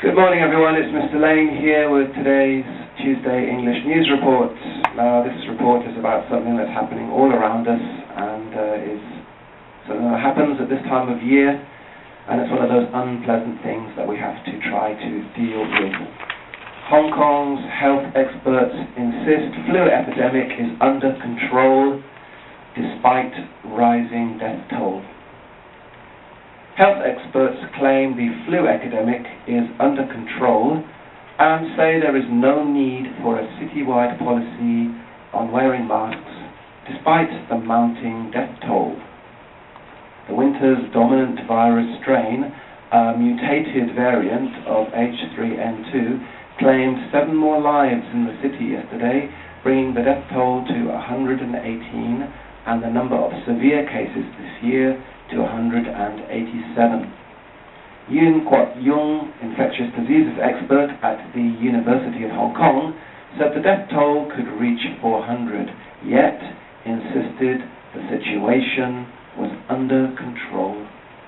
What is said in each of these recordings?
Good morning, everyone. It's Mr. Lane here with today's Tuesday English News Report. Now, this report is about something that's happening all around us and is something that happens at this time of year, and it's one of those unpleasant things that we have to try to deal with. Hong Kong's health experts insist flu epidemic is under control despite rising death toll. Health experts claim the flu epidemic is under control and say there is no need for a citywide policy on wearing masks despite the mounting death toll. The winter's dominant virus strain, a mutated variant of H3N2, claimed 7 more lives in the city yesterday, bringing the death toll to 118 and the number of severe cases this year to 187. Yuen Kwok-yung, infectious diseases expert at the University of Hong Kong, said the death toll could reach 400, yet insisted the situation was under control.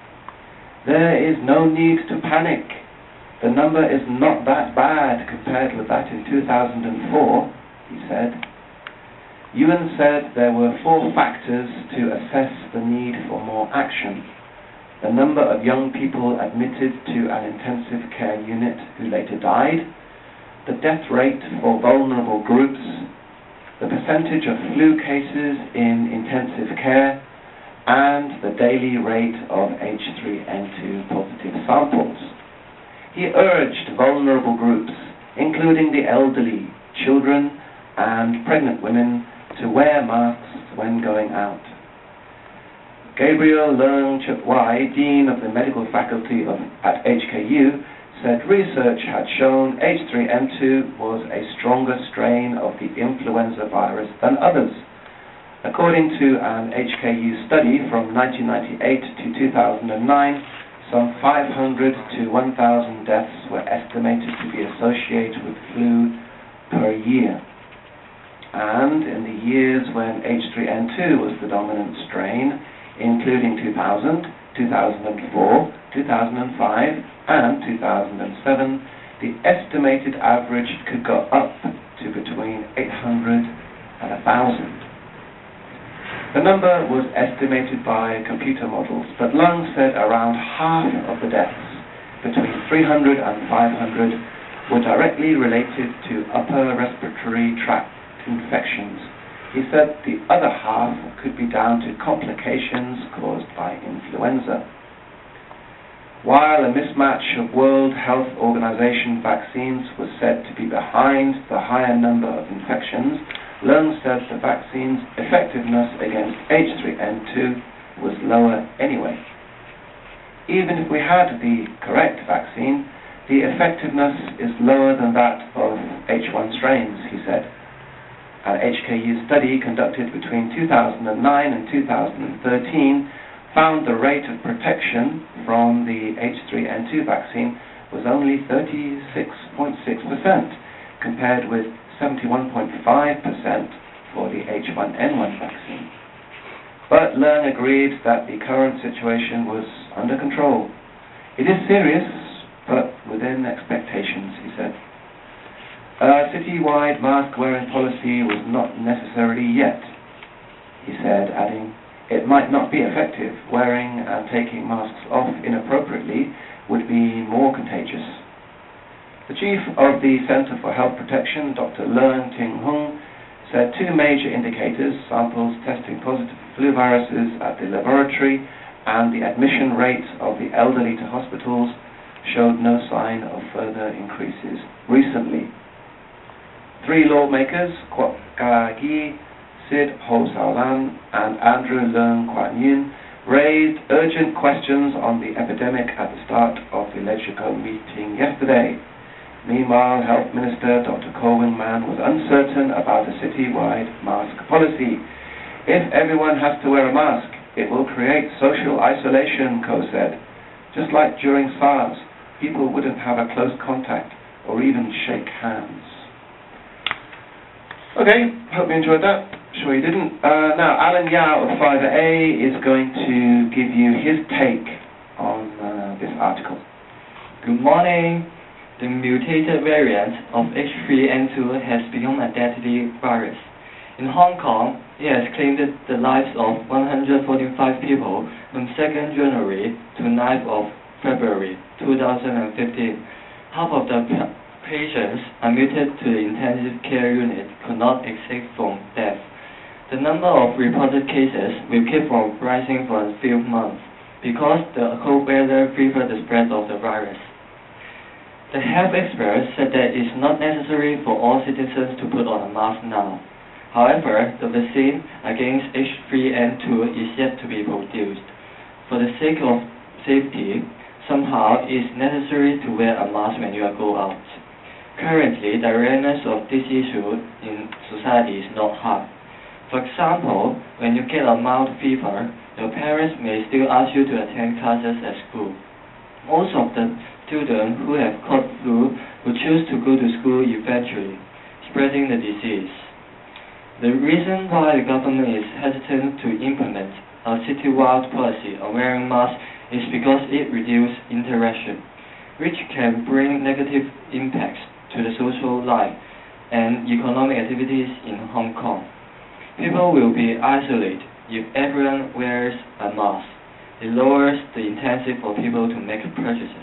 There is no need to panic. The number is not that bad compared with that in 2004, he said. Yuen said there were 4 factors to assess the need for more action: the number of young people admitted to an intensive care unit who later died, the death rate for vulnerable groups, the percentage of flu cases in intensive care, and the daily rate of H3N2 positive samples. He urged vulnerable groups, including the elderly, children, and pregnant women, to wear masks when going out. Gabriel Leung Chuk Wai, Dean of the Medical Faculty at HKU, said research had shown H3N2 was a stronger strain of the influenza virus than others. According to an HKU study from 1998 to 2009, some 500 to 1,000 deaths were estimated to be associated with flu per year. And in the years when H3N2 was the dominant strain, including 2000, 2004, 2005, and 2007, the estimated average could go up to between 800 and 1,000. The number was estimated by computer models, but Leung said around half of the deaths, between 300 and 500, were directly related to upper respiratory tract infections. He said the other half could be down to complications caused by influenza. While a mismatch of World Health Organization vaccines was said to be behind the higher number of infections, Leung said the vaccine's effectiveness against H3N2 was lower anyway. Even if we had the correct vaccine, the effectiveness is lower than that of H1 strains, he said. An HKU study conducted between 2009 and 2013 found the rate of protection from the H3N2 vaccine was only 36.6%, compared with 71.5% for the H1N1 vaccine. But Leung agreed that the current situation was under control. It is serious, but within expectations, he said. A citywide mask-wearing policy was not necessary yet, he said, adding, it might not be effective. Wearing and taking masks off inappropriately would be more contagious. The chief of the Center for Health Protection, Dr. Leung Ting Hung, said 2 major indicators, samples testing positive for flu viruses at the laboratory and the admission rates of the elderly to hospitals, showed no sign of further increases recently. 3 lawmakers, Kwok Ka-gi, Sid Ho Sao-lan, and Andrew Leung Kwan-Yun, raised urgent questions on the epidemic at the start of the LegCo meeting yesterday. Meanwhile, Health Minister Dr. Ko Wing-man was uncertain about a citywide mask policy. If everyone has to wear a mask, it will create social isolation, Ko said. Just like during SARS, people wouldn't have a close contact or even shake hands. Okay, hope you enjoyed that. Sure you didn't. Now, Alan Yao of Fiverr A is going to give you his take on this article. Good morning. The mutated variant of H3N2 has become a deadly virus. In Hong Kong, it has claimed the lives of 145 people from 2nd January to 9th of February 2015. Half of the patients admitted to the intensive care unit could not escape from death. The number of reported cases will keep on rising for a few months because the cold weather favored the spread of the virus. The health experts said that it is not necessary for all citizens to put on a mask now. However, the vaccine against H3N2 is yet to be produced. For the sake of safety, somehow it is necessary to wear a mask when you go out. Currently, the awareness of this issue in society is not high. For example, when you get a mild fever, your parents may still ask you to attend classes at school. Most of the students who have caught flu will choose to go to school eventually, spreading the disease. The reason why the government is hesitant to implement a citywide policy of wearing masks is because it reduces interaction, which can bring negative impacts to the social life and economic activities in Hong Kong. People will be isolated if everyone wears a mask. It lowers the incentive for people to make purchases.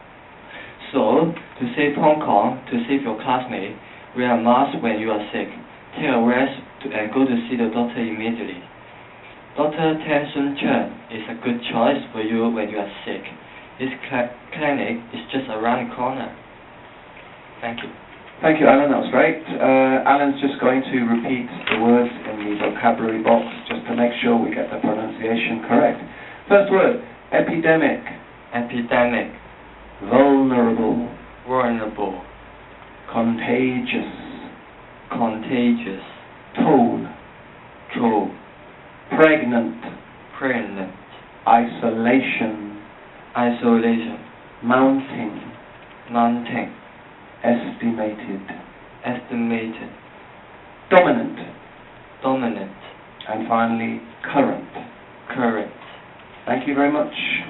So, to save Hong Kong, to save your classmate, wear a mask when you are sick. Take a rest and go to see the doctor immediately. Dr. Tan Sun Chen is a good choice for you when you are sick. His clinic is just around the corner. Thank you. Thank you, Alan. That was great. Alan's just going to repeat the words in the vocabulary box just to make sure we get the pronunciation correct. First word, epidemic. Epidemic. Vulnerable. Vulnerable. Contagious. Contagious. Toll. Toll. Pregnant. Pregnant. Isolation. Isolation. Mounting. Mounting. Estimated. Estimated. Dominant. Dominant. And finally, current. Current. Thank you very much.